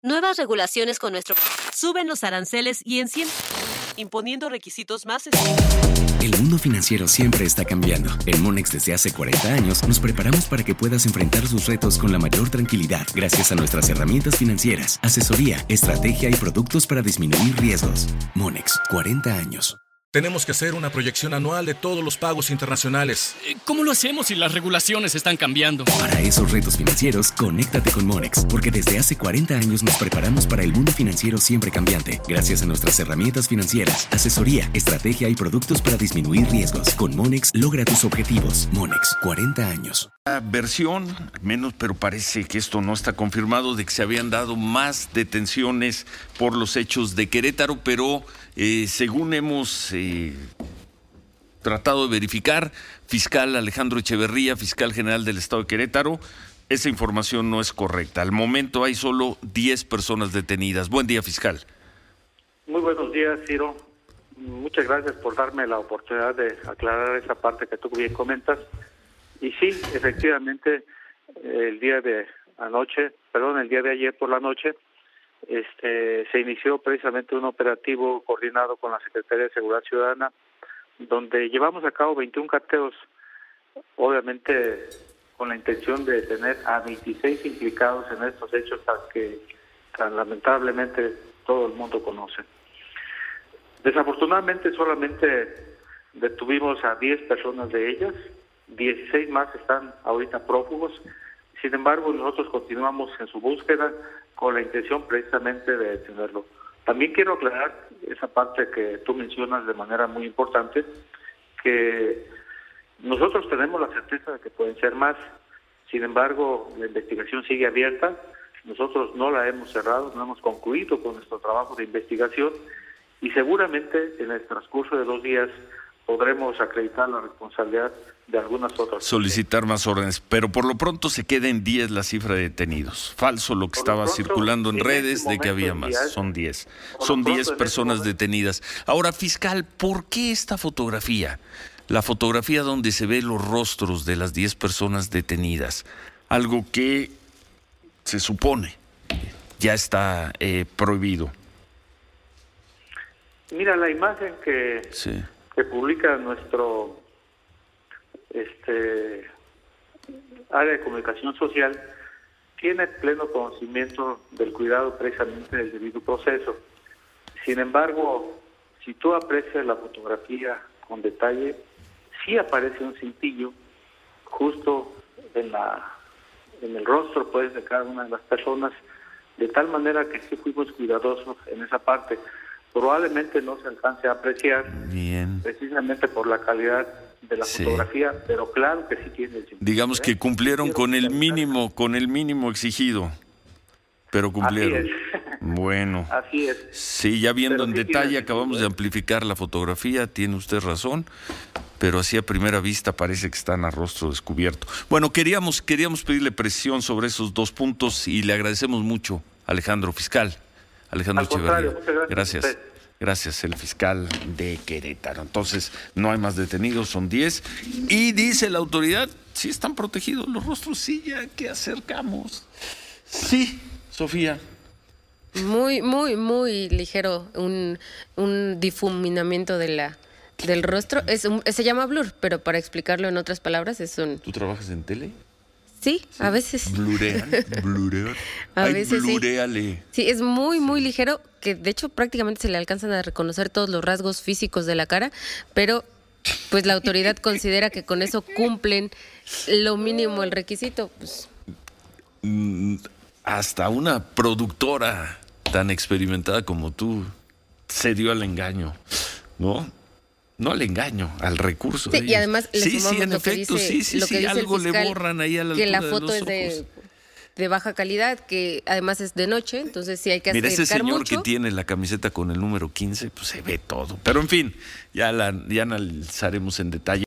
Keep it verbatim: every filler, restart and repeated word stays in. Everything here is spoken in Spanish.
Nuevas regulaciones con nuestro... Suben los aranceles y encienden, imponiendo requisitos más estrictos. El mundo financiero siempre está cambiando. En Monex desde hace cuarenta años nos preparamos para que puedas enfrentar sus retos con la mayor tranquilidad gracias a nuestras herramientas financieras, asesoría, estrategia y productos para disminuir riesgos. Monex, cuarenta años. Tenemos que hacer una proyección anual de todos los pagos internacionales. ¿Cómo lo hacemos si las regulaciones están cambiando? Para esos retos financieros, conéctate con Monex, porque desde hace cuarenta años nos preparamos para el mundo financiero siempre cambiante, gracias a nuestras herramientas financieras, asesoría, estrategia y productos para disminuir riesgos. Con Monex, logra tus objetivos. Monex, cuarenta años. Versión, menos, pero parece que esto no está confirmado, de que se habían dado más detenciones por los hechos de Querétaro, pero eh, según hemos eh, tratado de verificar, fiscal Alejandro Echeverría, fiscal general del estado de Querétaro, esa información no es correcta. Al momento hay solo diez personas detenidas. Buen día, fiscal. Muy buenos días, Ciro. Muchas gracias por darme la oportunidad de aclarar esa parte que tú bien comentas. Y sí, efectivamente, el día de anoche, perdón, el día de ayer por la noche, este, se inició precisamente un operativo coordinado con la Secretaría de Seguridad Ciudadana, donde llevamos a cabo veintiún cateos, obviamente con la intención de tener a veintiséis implicados en estos hechos que tan lamentablemente todo el mundo conoce. Desafortunadamente solamente detuvimos a diez personas de ellas, dieciséis más están ahorita prófugos. Sin embargo, nosotros continuamos en su búsqueda con la intención precisamente de detenerlo. También quiero aclarar esa parte que tú mencionas de manera muy importante, que nosotros tenemos la certeza de que pueden ser más. Sin embargo, la investigación sigue abierta. Nosotros no la hemos cerrado, no hemos concluido con nuestro trabajo de investigación y seguramente en el transcurso de dos días podremos acreditar la responsabilidad de algunas otras. Solicitar más órdenes, pero por lo pronto se queda en diez la cifra de detenidos. Falso lo que por estaba lo pronto, circulando en, en redes este de que había más. Diez, Son diez. Son diez personas este detenidas. Ahora, fiscal, ¿por qué esta fotografía? La fotografía donde se ve los rostros de las diez personas detenidas. Algo que se supone ya está eh, prohibido. Mira, la imagen que... Sí. que publica nuestro este área de comunicación social tiene pleno conocimiento del cuidado precisamente del debido proceso. Sin embargo, si tú aprecias la fotografía con detalle, sí aparece un cintillo justo en la en el rostro pues de cada una de las personas, de tal manera que sí fuimos cuidadosos en esa parte. Probablemente no se alcance a apreciar. Bien. Precisamente por la calidad de la sí. fotografía, pero claro que sí tiene el sentido. Digamos ¿eh? que cumplieron Quiero con el mínimo, con el mínimo exigido, pero cumplieron. Así es. Bueno. Así es. Sí, ya viendo pero en sí detalle, acabamos ¿eh? de amplificar la fotografía, tiene usted razón, pero así a primera vista parece que están a rostro descubierto. Bueno, queríamos, queríamos pedirle presión sobre esos dos puntos y le agradecemos mucho, Alejandro, fiscal. Alejandro Echeverría. Gracias. Gracias. Gracias, el fiscal de Querétaro. Entonces, no hay más detenidos, son diez. Y dice la autoridad, sí están protegidos los rostros, sí, ya que acercamos. Sí, Sofía. Muy, muy, muy ligero, un, un difuminamiento de la, del rostro. Es un, se llama blur, pero para explicarlo en otras palabras es un... ¿Tú trabajas en tele? Sí, sí, a veces. Blurean, blurean. A Ay, veces blureale. Sí. Sí, es muy, muy ligero, que de hecho prácticamente se le alcanzan a reconocer todos los rasgos físicos de la cara, pero pues la autoridad considera que con eso cumplen lo mínimo el requisito. Pues. Hasta una productora tan experimentada como tú se dio al engaño, ¿no? No al engaño, al recurso. Sí, y además le sí, sí, en lo efecto, que dice, sí, sí, lo que sí, dice algo el fiscal, le borran ahí a la que altura la foto de los es de, de baja calidad, que además es de noche, entonces sí hay que Mira, acercar ese señor mucho. que tiene la camiseta con el número quince, pues se ve todo. Pero en fin, ya la ya analizaremos en detalle.